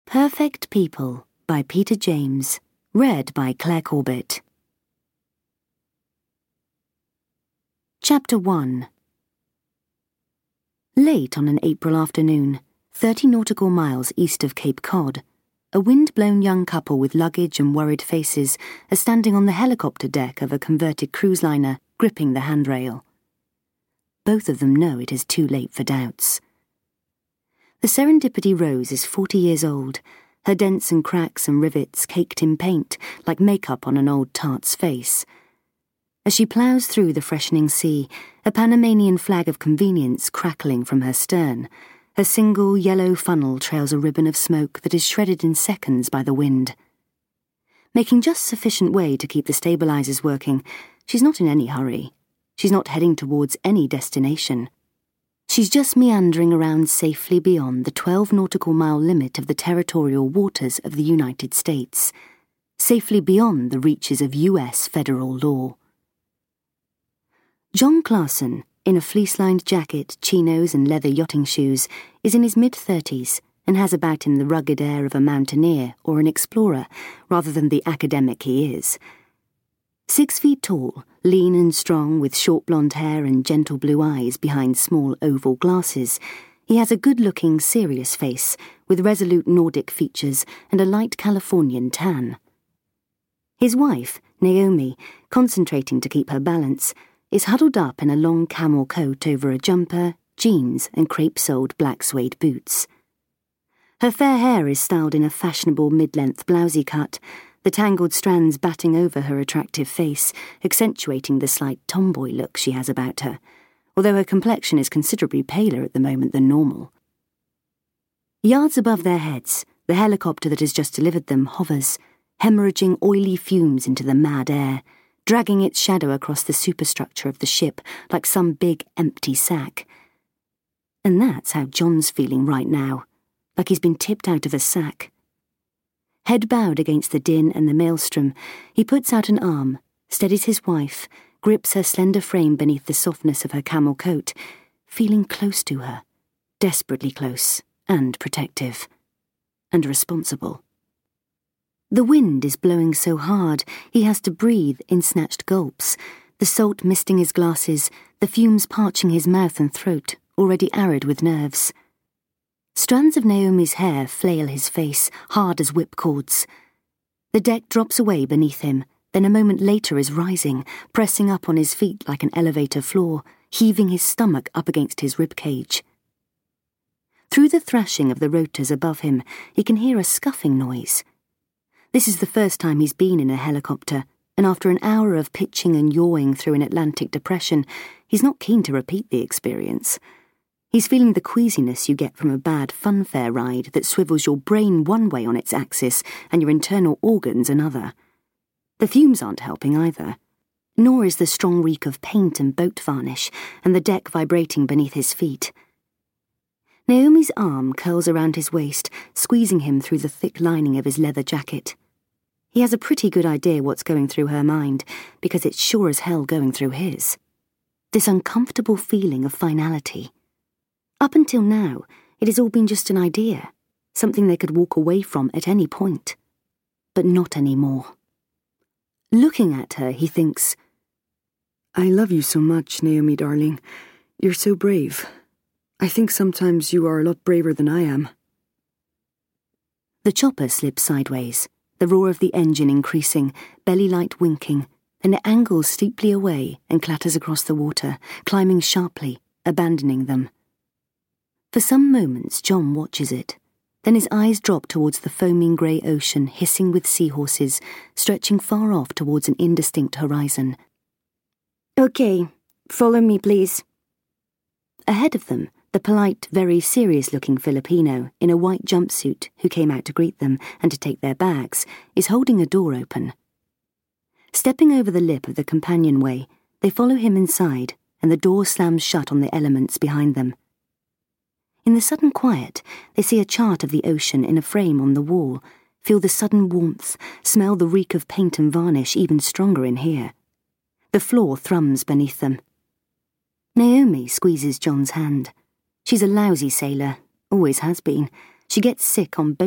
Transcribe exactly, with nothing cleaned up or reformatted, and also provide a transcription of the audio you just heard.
Perfect People by Peter James, read by Claire Corbett. Chapter one. Late on an April afternoon, thirty nautical miles east of Cape Cod, a wind-blown young couple with luggage and worried faces are standing on the helicopter deck of a converted cruise liner, gripping the handrail. Both of them know it is too late for doubts. The Serendipity Rose is forty years old, her dents and cracks and rivets caked in paint like makeup on an old tart's face. As she ploughs through the freshening sea, a Panamanian flag of convenience crackling from her stern, her single yellow funnel trails a ribbon of smoke that is shredded in seconds by the wind. Making just sufficient way to keep the stabilizers working, she's not in any hurry. She's not heading towards any destination. She's just meandering around safely beyond the twelve nautical mile limit of the territorial waters of the United States, safely beyond the reaches of U S federal law. John Clarkson, in a fleece-lined jacket, chinos and leather yachting shoes, is in his mid-thirties and has about him the rugged air of a mountaineer or an explorer, rather than the academic he is. Six feet tall, lean and strong, with short blonde hair and gentle blue eyes behind small oval glasses, he has a good-looking, serious face with resolute Nordic features and a light Californian tan. His wife, Naomi, concentrating to keep her balance, is huddled up in a long camel coat over a jumper, jeans and crepe-soled black suede boots. Her fair hair is styled in a fashionable mid-length blousey cut, the tangled strands batting over her attractive face, accentuating the slight tomboy look she has about her, although her complexion is considerably paler at the moment than normal. Yards above their heads, the helicopter that has just delivered them hovers, hemorrhaging oily fumes into the mad air, dragging its shadow across the superstructure of the ship like some big empty sack. And that's how John's feeling right now, like he's been tipped out of a sack. Head bowed against the din and the maelstrom, he puts out an arm, steadies his wife, grips her slender frame beneath the softness of her camel coat, feeling close to her, desperately close, and protective, and responsible. The wind is blowing so hard he has to breathe in snatched gulps, the salt misting his glasses, the fumes parching his mouth and throat, already arid with nerves. Strands of Naomi's hair flail his face, hard as whipcords. The deck drops away beneath him, then a moment later is rising, pressing up on his feet like an elevator floor, heaving his stomach up against his ribcage. Through the thrashing of the rotors above him, he can hear a scuffing noise. This is the first time he's been in a helicopter, and after an hour of pitching and yawing through an Atlantic depression, he's not keen to repeat the experience. He's feeling the queasiness you get from a bad funfair ride that swivels your brain one way on its axis and your internal organs another. The fumes aren't helping either, nor is the strong reek of paint and boat varnish and the deck vibrating beneath his feet. Naomi's arm curls around his waist, squeezing him through the thick lining of his leather jacket. He has a pretty good idea what's going through her mind, because it's sure as hell going through his. This uncomfortable feeling of finality. Up until now, it has all been just an idea, something they could walk away from at any point. But not anymore. Looking at her, he thinks, I love you so much, Naomi darling. You're so brave. I think sometimes you are a lot braver than I am. The chopper slips sideways, the roar of the engine increasing, belly light winking, and it angles steeply away and clatters across the water, climbing sharply, abandoning them. For some moments John watches it, then his eyes drop towards the foaming grey ocean hissing with seahorses, stretching far off towards an indistinct horizon. Okay, follow me please. Ahead of them, the polite, very serious-looking Filipino in a white jumpsuit who came out to greet them and to take their bags is holding a door open. Stepping over the lip of the companionway, they follow him inside and the door slams shut on the elements behind them. In the sudden quiet, they see a chart of the ocean in a frame on the wall, feel the sudden warmth, smell the reek of paint and varnish even stronger in here. The floor thrums beneath them. Naomi squeezes John's hand. She's a lousy sailor, always has been. She gets sick on both